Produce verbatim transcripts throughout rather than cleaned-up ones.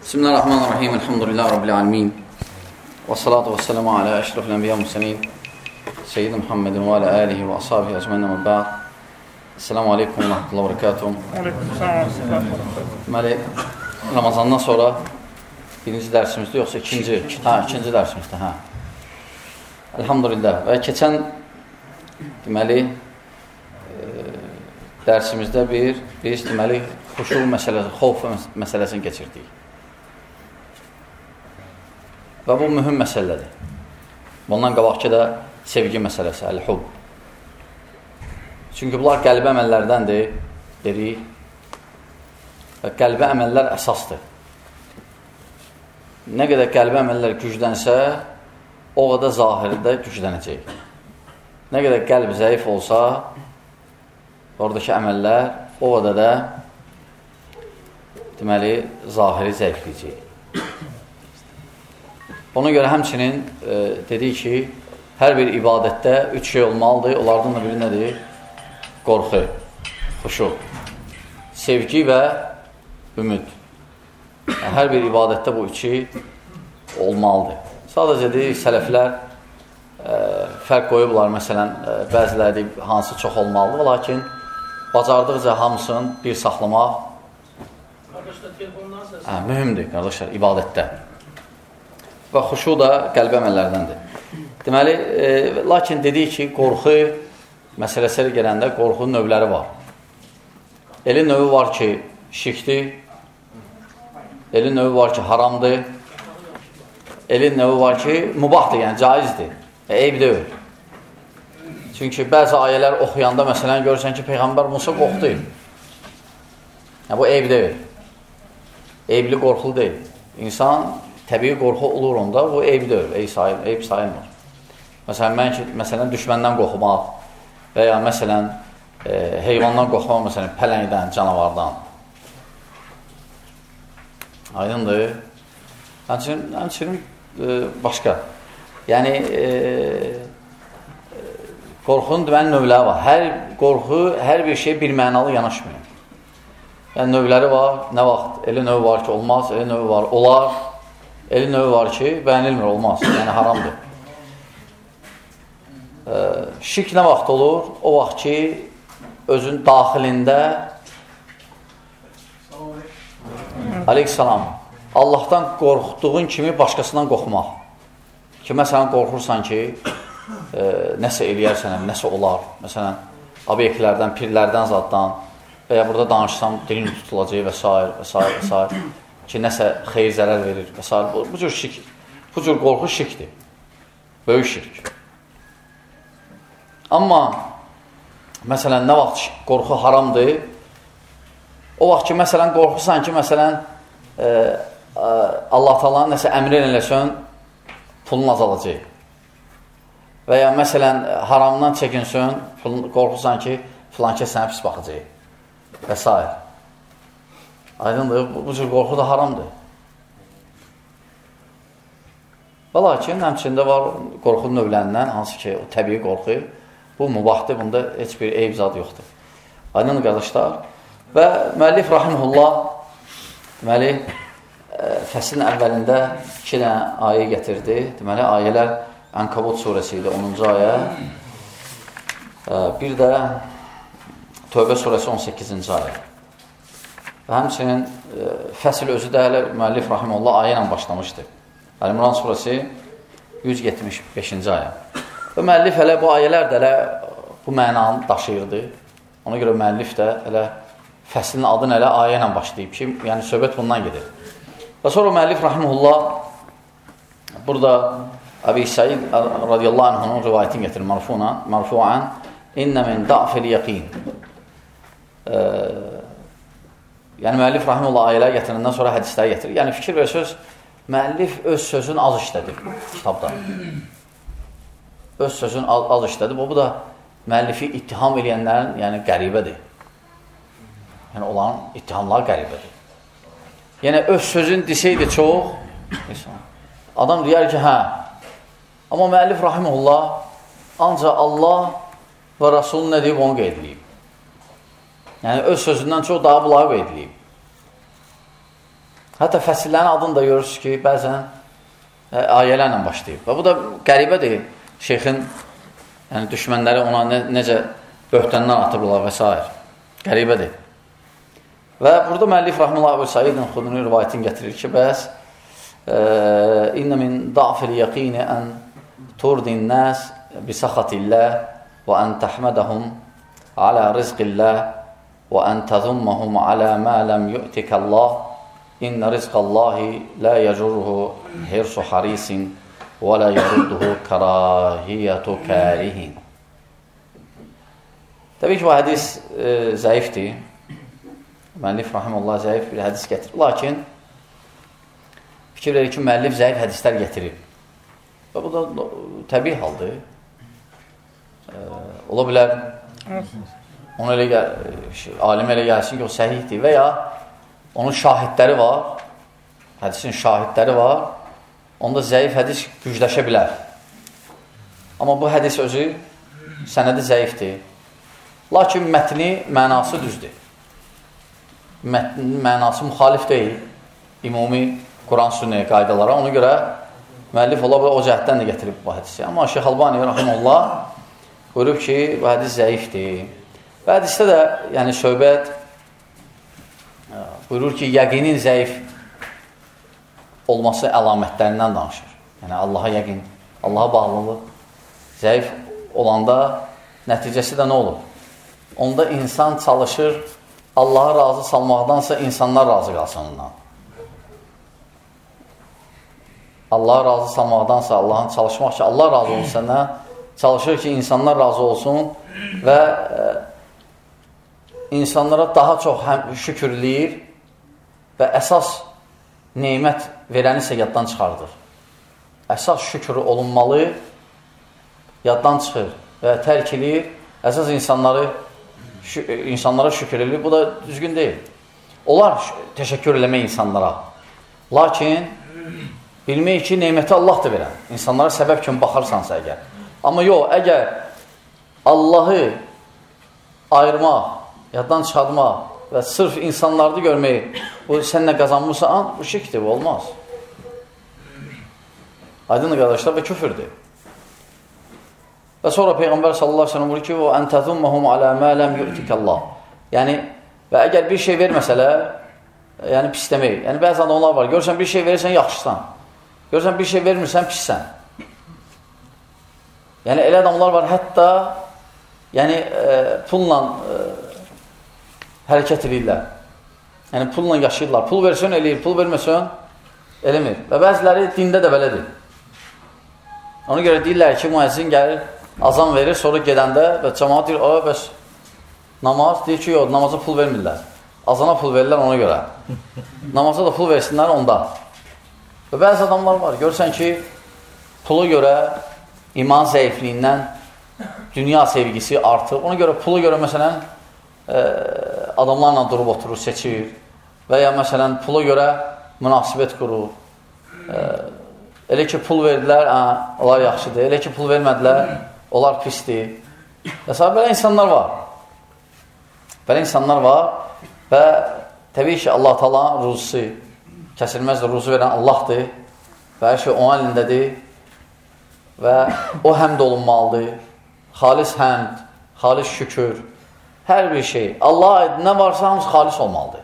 Bismillahirrahmanirrahim. Elhamdülillahi Rabbil alemin. Və salatu və selamu alə əşrafil ənbiya müsəlin. Seyyid Muhammedin və alə alihi və ashabihi əcmənə və bə'd. Esselamu aleykum və rahmetullahi və barakatuh. Deməli, Ramazandan sonra birinci dərsimizdə, yoxsa ikinci, hə, ikinci dərsimizdə, hə. Elhamdülillah. Və keçən, deməli, e, dərsimizdə bir, biz, deməli, xuşu məsələsi, xovf məsələsini keçirdik. Və bu mühüm məsələdir. Bundan qabaqki də sevgi məsələsi, əl-hub. Çünki bunlar qəlbi əməllərdəndir, dedik. Və qəlbi əməllər əsasdır. Nə qədər qəlbi əməllər güclənsə, o qədər zahirdə güclənəcək. Nə qədər qəlb zəif olsa, oradakı əməllər o qədər də deməli, zahiri zəifləyəcək. Ona görə həmçinin e, dedik ki, hər bir ibadətdə üç şey olmalıdır. Onlardan da biri nədir? Qorxu, xuşu, sevgi və ümid. Yəni, hər bir ibadətdə bu üçü olmalıdır. Sadəcə deyik, sələflər e, fərq qoyublar. Məsələn, e, bəziləri deyib, hansı çox olmalıdır. Lakin bacardıqca hamısını bir saxlamaq hə, mühümdür, qardaşlar, ibadətdə. Və xuşu da qəlbi əməllərdəndir. Deməli, e, lakin dedik ki, qorxu məsələsi gələndə qorxunun növləri var. Elin növü var ki, şirkdir. Elin növü var ki, haramdır. Elin növü var ki, mubahdır, yəni caizdir. E, eyb deyil. Çünki bəzi ayələr oxuyanda, məsələn, görürsən ki, Peyğəmbər Musa qorxdu. Yəni, bu eyb deyil. Eybli qorxulu deyil. İnsan təbii qorxu olur onda, bu eyb deyil, eyb, sayıl, eyb sayılmır. Məsələn, mən ki, məsələn, düşməndən qorxmaq və ya məsələn, e, heyvandan qorxmaq, məsələn, pələngdən, canavardan. Aydındır. Həmçinin, həmçinin e, başqa. Yəni, e, qorxunun deməli növləri var. Hər qorxu, hər bir şey bir mənalı yanaşmıyor. Yəni, növləri var. Nə vaxt? Elə növü var ki, olmaz. Elə növü var, olar. Elə növü var ki, bəyənilmir, olmaz. Yəni, haramdır. E, şirk nə vaxt olur? O vaxt ki, özün daxilində Aleyhisselam, Allahdan qorxduğun kimi başqasından qorxmaq. Ki, məsələn, qorxursan ki, e, nəsə eləyərsən, nəsə olar. Məsələn, obyektlərdən, pirlərdən, zaddan və ya burada danışsam, dilin tutulacaq və s. və s. və s. ki, nəsə xeyir zərər verir və s. Bu, bu cür şirk, bu cür qorxu şirkdir. Böyük şirk. Amma, məsələn, nə vaxt qorxu haramdır? O vaxt ki, məsələn, qorxursan ki, məsələn, e, e, Allah Taala'nın nəsə əmr eləsən, pulun azalacaq. Və ya, məsələn, haramdan çəkinsən, qorxursan ki, filan kəs sənə pis baxacaq. Və s. Aydındır, bu, bu cür qorxu da haramdır. Və lakin, həmçində var qorxu növlərindən, hansı ki, o təbii qorxu, bu mübahdır, bunda heç bir eyb zad yoxdur. Aydındır, qardaşlar. Və müəllif rahimehullah, deməli, fəslin əvvəlində iki dənə ayə gətirdi. Deməli, ayələr Ənkabut surəsi idi, onuncu ayə. Bir də Tövbə surəsi on səkkizinci ayə. Və həmçinin fəsil özü də hələ müəllif rahimehullah ayə ilə başlamışdı. Əl-İmran surəsi yüz yetmiş beşinci ayə. Və müəllif hələ bu ayələr də hələ bu mənanı daşıyırdı. Ona görə müəllif də hələ fəslin adını hələ ayə ilə başlayıb ki, yəni söhbət bundan gedir. Və sonra müəllif rahimehullah burada Əbi Səid radiyallahu anhunun rivayətini getirir marfuan, marfuan İnnə min da'fil yəqin. Ee, yəni müəllif rahimehullah ayələr gətirəndən sonra hədisləri gətirir. Yəni fikir və söz, müəllif öz sözün az işlədir kitabda. Öz sözün az, az işlədir. Bu, bu da müəllifi ittiham eləyənlərin yəni qəribədir. Yəni olan ittihamlar qəribədir. Yəni öz sözün desəydi çox, adam deyər ki, hə. Amma müəllif rahimehullah ancaq Allah və Rasulun nə deyib, onu qeyd edib. Yəni öz sözündən çox daha bulağı edilib. Hətta fəsillərin adını da görürsünüz ki, bəzən ə, ayələrlə başlayıb. Və bu da qəribədir. Şeyxin yəni, düşmənləri ona ne, necə böhtəndən atıblar və s. Qəribədir. Və burada müəllif Rəhməllah Əbu Saidin Xudrinin rivayətini gətirir ki, bəs İnnə min da'fil yəqini ən turdin nəs bisəxatilləh və ən təhmədəhum alə rizqilləh və ən təzumməhum alə mə ləm yu'tikəlləh İnnə rizqəllahi lə yəcurruhu hirsu harisin və lə yərudduhu kərahiyyətu kərihin. Təbii ki, bu hədis e, zəifdir. Müəllif Rahimullah zəif bir hədis gətirir. Lakin fikir verir ki, müəllif zəif hədislər gətirib. Və bu da təbii haldır. E, ola bilər, ona elə gəl, alim elə gəlsin ki, o səhihdir və ya onun şahidləri var, hədisin şahidləri var, onda zəif hədis gücləşə bilər. Amma bu hədis özü sənədi zəifdir. Lakin mətni mənası düzdür. Mətnin mənası müxalif deyil. Ümumi Quran sünnəyə qaydalara. Ona görə müəllif ola o cəhətdən də gətirib bu hədisi. Amma Şeyx Albani Rahimullah buyurub ki, bu hədis zəifdir. Və hədisdə də yəni söhbət buyurur ki, yəqinin zəif olması əlamətlərindən danışır. Yəni, Allaha yəqin, Allaha bağlılıq zəif olanda nəticəsi də nə olur? Onda insan çalışır, Allaha razı salmaqdansa insanlar razı qalsın ondan. Allaha razı salmaqdansa, Allahın çalışmaq ki, Allah razı olsun səndən, çalışır ki, insanlar razı olsun və e, insanlara daha çox həm şükürləyir və əsas neymət verənisə yaddan çıxardır. Əsas şükür olunmalı, yaddan çıxır və tərk edir. Əsas insanları, insanlara şükür edir. Bu da düzgün deyil. Onlar təşəkkür eləmək insanlara. Lakin bilmək ki, neyməti Allah da verən. İnsanlara səbəb kimi baxarsansa əgər. Amma yox, əgər Allahı ayırmaq, yaddan çıxartmaq və sırf insanlarda görmək, bu sənlə qazanmışsan, bu şirkdir, bu olmaz. Aydın qardaşlar və küfürdür. Və sonra Peyğəmbər sallallahu aleyhi ve sellem buyurur ki, "Və entəzumməhum alə mə ləm yu'tikəllah." Yəni, və əgər bir şey verməsələr, yəni pis demək. Yəni, bəzən onlar var, görürsən bir şey verirsən, yaxşısan. Görürsən bir şey vermirsən, pissən. Yəni, elə adamlar var, hətta yəni, e, pulla e, hərəkət edirlər. Yəni, pulla yaşayırlar. Pul versən, eləyir. Pul verməsən, eləmir. Və bəziləri dində də belədir. Ona görə deyirlər ki, müəzzin gəlir, azan verir, sonra gedəndə və cəmaat deyir, o, bəs namaz, deyir ki, yox, namaza pul vermirlər. Azana pul verirlər ona görə. Namaza da pul versinlər onda. Və bəzi adamlar var, görürsən ki, pulu görə iman zəifliyindən dünya sevgisi artır. Ona görə pulu görə, məsələn, e, adamlarla durub oturur, seçir və ya məsələn pula görə münasibət qurur. E, elə ki pul verdilər, hə, onlar yaxşıdır. Elə ki pul vermədilər, onlar pisdir. Və sonra belə insanlar var. Belə insanlar var və təbii ki Allah Taala'nın ruzusu, kəsilməz ruzu verən Allahdır və hər şey onun əlindədir və o həmd olunmalıdır. Xalis həmd, xalis şükür. Hər bir şey, Allah'a aid nə varsa hamısı xalis olmalıdır.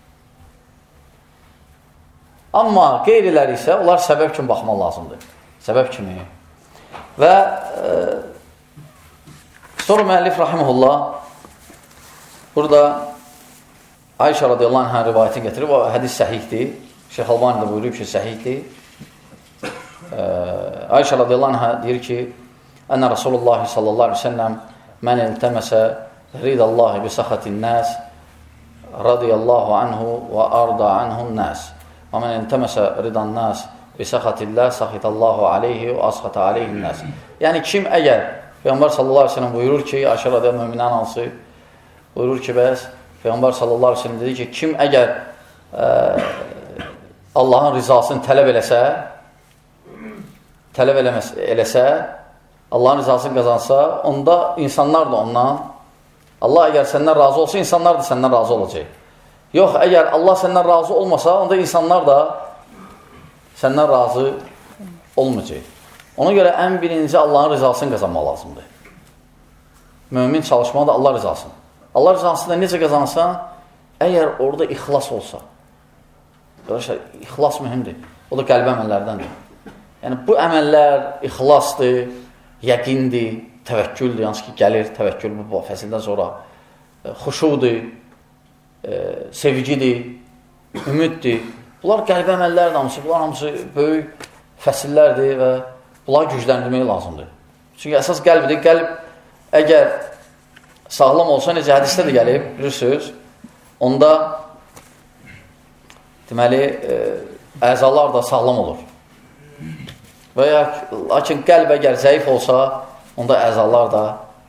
Amma qeyriləri isə, onlar səbəb kimi baxmaq lazımdır. Səbəb kimi. Və e, sonra müəllif Rahimullah burada Ayşə radiyallahu anhə rivayətini gətirib, o hədis səhihdir. Şeyx Albani də buyurub ki, səhihdir. E, Ayşə radiyallahu anhə deyir ki, Ənə Rasulullah sallallahu aleyhi ve sellem mən iltəməsə ridallahi bi saxatin nəs radiyallahu anhu və arda anhun nəs və mən iltəməsə ridan nəs bi saxatillah saxitallahu aleyhi və asxata aleyhin nəs. Yəni kim əgər Peyğəmbər sallallahu aleyhi ve sellem buyurur ki, Ayşə radiyallahu müminən hansı buyurur ki, bəs Peyğəmbər sallallahu aleyhi ve sellem dedi ki, kim əgər ə, Allahın rizasını tələb eləsə tələb eləməsə, eləsə Allahın rizasını qazansa, onda insanlar da ondan, Allah əgər səndən razı olsa, insanlar da səndən razı olacaq. Yox, əgər Allah səndən razı olmasa, onda insanlar da səndən razı olmayacaq. Ona görə ən birinci Allahın rızasını qazanmaq lazımdır. Mömin çalışmaq da Allah rızasını. Allah rızasını da necə qazansan, əgər orada ixlas olsa. Arkadaşlar, ixlas mühümdür. O da qəlb əməllərdəndir. Yəni, bu əməllər ixlasdır, yəqindir, təvəkküldür. Yanlış ki, gəlir təvəkkül bu fəsildən sonra. Xuşudur, e, sevgidir, ümiddir. Bunlar qəlb əməllərdir hamısı. Bunlar hamısı böyük fəsillərdir və bunları gücləndirmək lazımdır. Çünki əsas qəlbdir. Qəlb əgər sağlam olsa, necə hədisdə də gəlib, bilirsiniz, onda deməli, e, əzalar da sağlam olur. Və ya, lakin qəlb əgər zəif olsa, onda əzalar da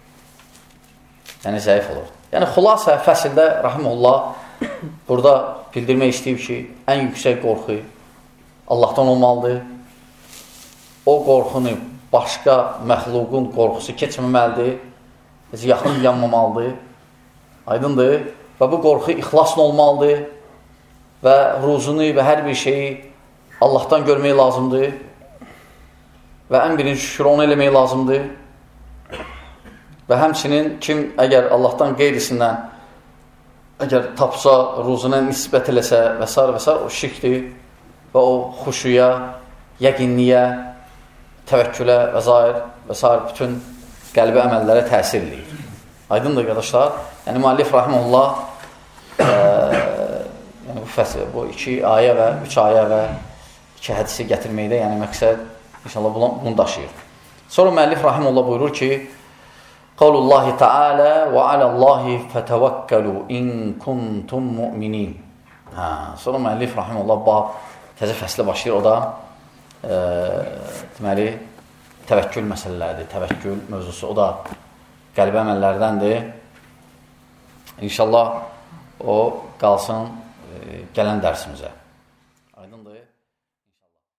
yəni zəif olur. Yəni, xülasə fəsildə, rahimullah, burada bildirmək istəyib ki, ən yüksək qorxu Allahdan olmalıdır. O qorxunu başqa məxluqun qorxusu keçməməlidir. Yaxın yanmamalıdır. Aydındır. Və bu qorxu ixlasla olmalıdır. Və ruzunu və hər bir şeyi Allahdan görmək lazımdır. Və ən birinci şükür onu eləmək lazımdır. Və həmçinin kim əgər Allahdan qeyrisindən əgər tapsa, ruzuna nisbət eləsə və s. və s. o şirkdir və o xuşuya, yəqinliyə, təvəkkülə və s. və s. bütün qəlbi əməllərə təsir edir. Aydındır, qardaşlar. Yəni, müəllif rahimullah e, yəni, bu, fəsil, bu iki ayə və üç ayə və iki hədisi gətirməkdə, yəni məqsəd inşallah bunu daşıyır. Sonra müəllif rahimullah buyurur ki, Qavlullahi Teala və aləllahi fətəvəkkəlu in kuntum mu'minin. Hə, sonra müəllif rahimullah bab təzə fəslə başlayır. O da e, deməli, təvəkkül məsələləridir, təvəkkül mövzusu. O da qəlbi əməllərdəndir. İnşallah o qalsın e, gələn dərsimizə.